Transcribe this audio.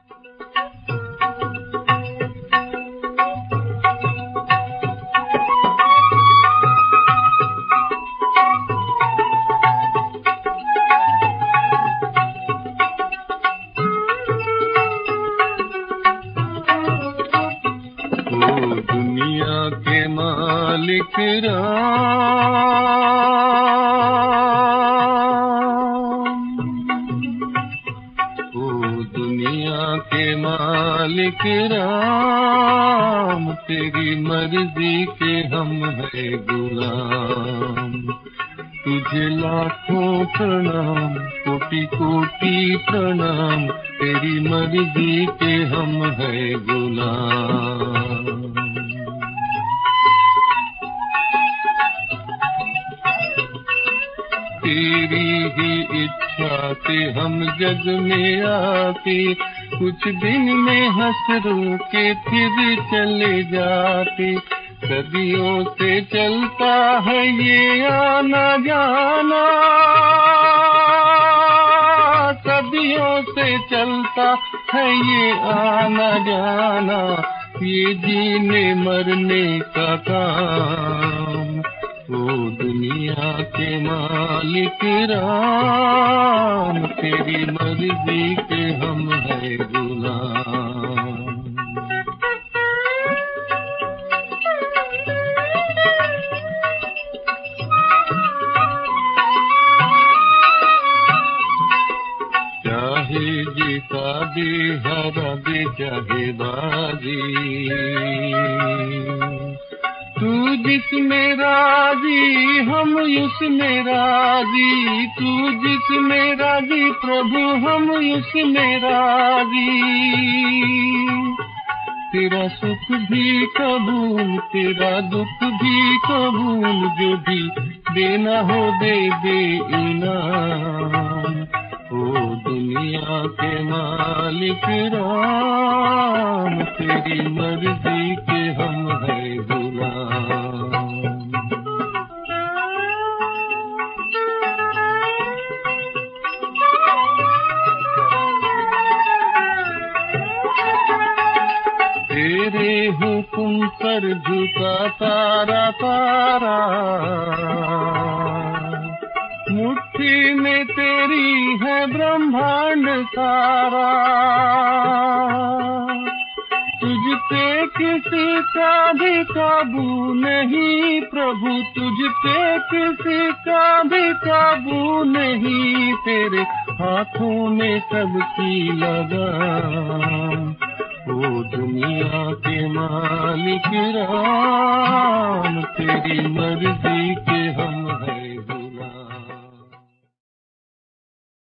दुनिया के मालिक राम, ओ दुनिया के मालिक राम, तेरी मर्जी के हम है गुलाम। तुझे लाखों प्रणाम, कोटि कोटि प्रणाम, तेरी मर्जी के हम है गुलाम। तेरी ही इच्छा से हम जग में आते, कुछ दिन में हंस रो के फिर चले जाते। सदियों से चलता है ये आना जाना, सदियों से चलता है ये आना जाना, ये जीने मरने का काम। ओ दुनिया के मालिक राम, तेरी मर्जी के हम है गुलाम। चाहे जीता दे हरा दे चाहे बाजी, तू जिसमें राजी हम उसमें राजी। तू जिसमें राजी प्रभु हम उसमें राजी। तेरा सुख भी कबूल तेरा दुख भी कबूल, जो भी देना हो दे दे इनाम। ओ दुनिया के मालिक राम, तेरी मर्जी के हम है गुलाम। तेरे हुकुम पर झुका तारा तारा, मुट्ठी में तेरी है ब्रह्मांड सारा। तुझ पे किसी का भी काबू नहीं प्रभु, तुझ पे किसी का भी काबू नहीं। तेरे हाथों में सबकी लगाम। ओ दुनिया के मालिक राम, तेरी